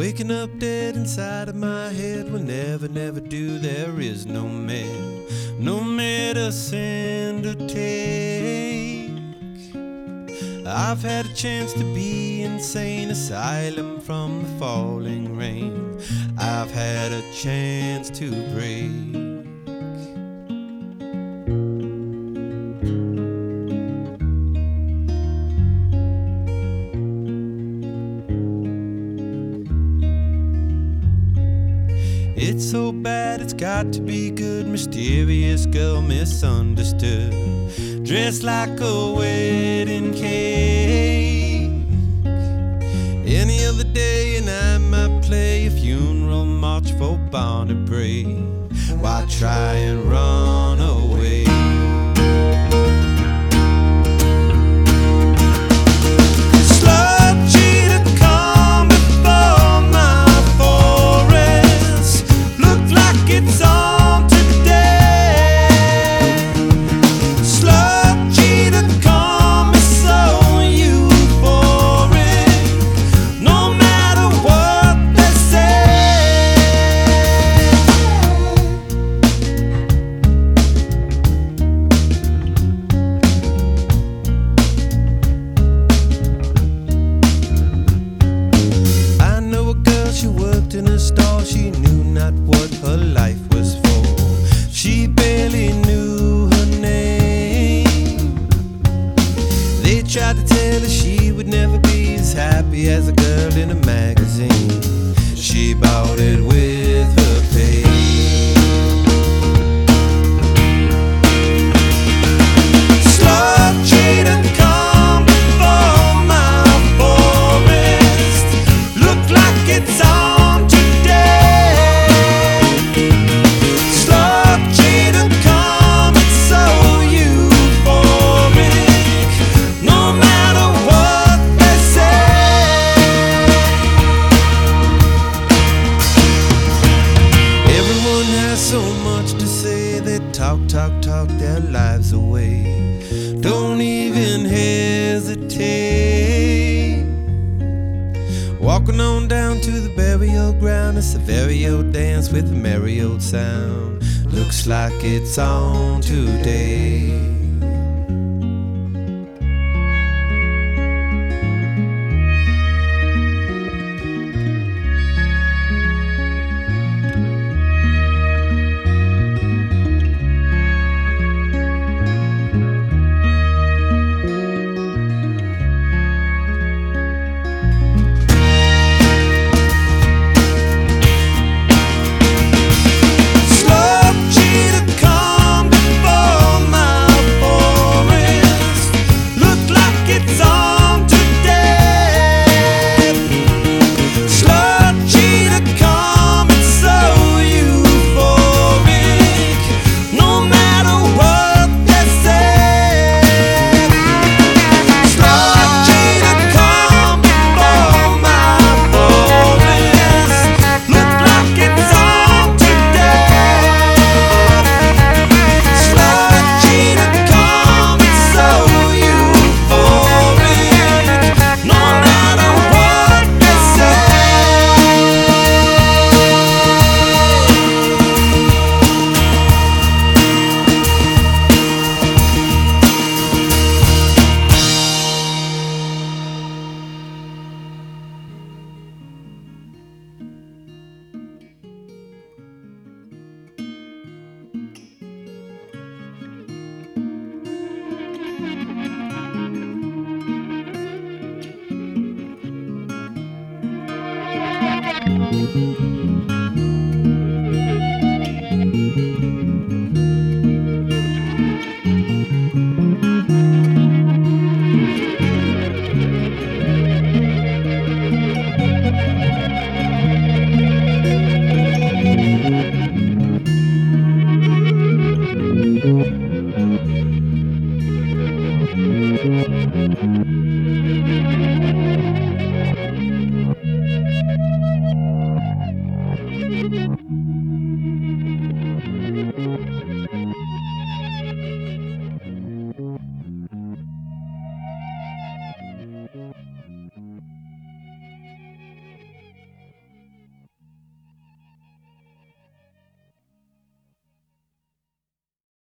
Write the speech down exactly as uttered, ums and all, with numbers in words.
Waking up dead inside of my head will never, never do. There is no man, no medicine to take. I've had a chance to be insane asylum from the falling rain. I've had a chance to break. It's so bad, it's got to be good. Mysterious girl misunderstood, dressed like a wedding cake. Any other day and I might play a funeral march for Barney Bray. Why try and run away? She worked in a stall, she knew not what her life was for. She barely knew her name. They tried to tell her she would never be as happy as a girl in a magazine. She bought it with her pay. Talk, talk, talk their lives away. Don't even hesitate. Walking on down to the burial ground. It's a very old dance with a merry old sound. Looks like it's on today. Thank you.